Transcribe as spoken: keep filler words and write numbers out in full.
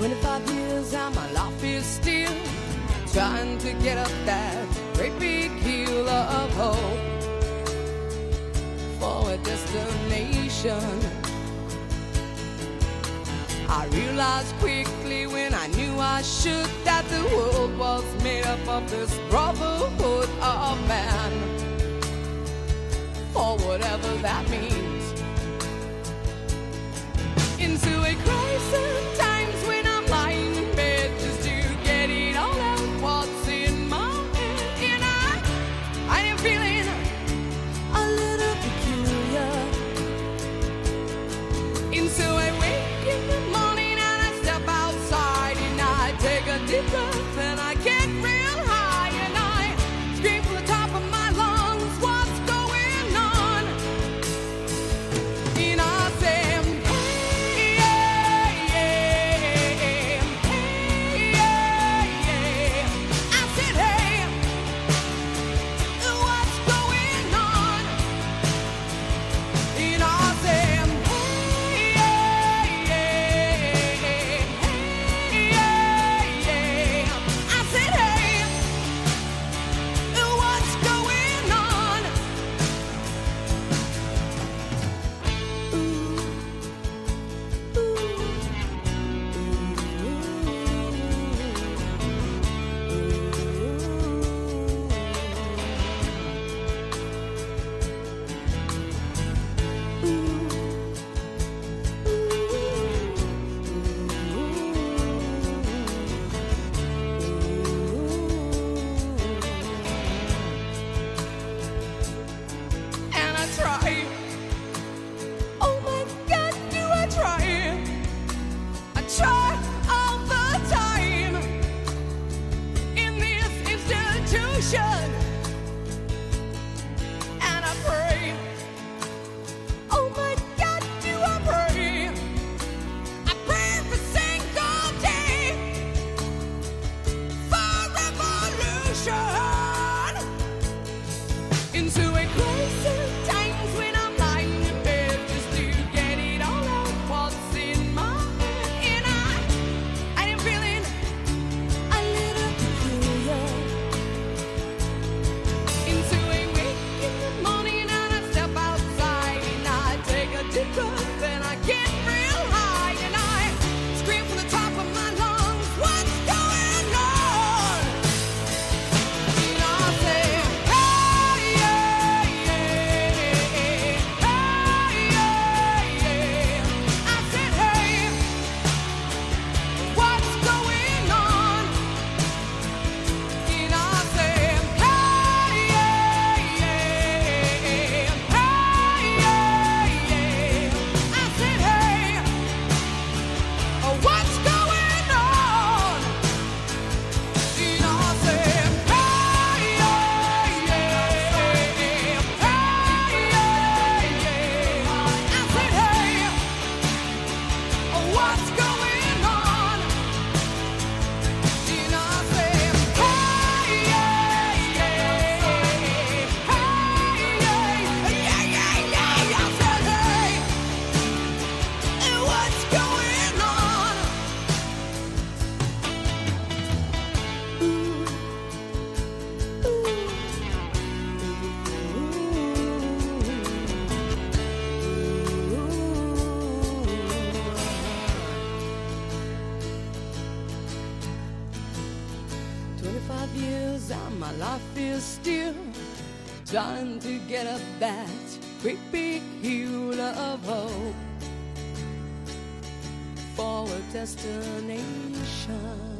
twenty-five years and my life is still trying to get up that great big hill of hope for a destination. I realized quickly when I knew I should that the world was made up of this brotherhood of man, for whatever that means. Into a crisis times when I'm lying in bed just to get it all out what's in my head, and I, I am feeling a little peculiar. Into a wake in the morning and I step outside and I take a deep breath and I get real high and I scream from the top of my lungs, what's going on? And I say, and I pray, oh my God, do I pray, I pray every single day for revolution. Into a crisis times when I'm lying in bed just to get it all out what's in my head, and I, I am feeling a little peculiar. Into a wake in the morning and I step outside and I take a deep breath and I get real high and I scream from the top of my lungs, what's going on? And I say, hey, yeah, yeah, hey, yeah, yeah. I said, hey, what's going on? And I say, twenty-five years and my life is still trying to get up that great big hill of hope for a destination.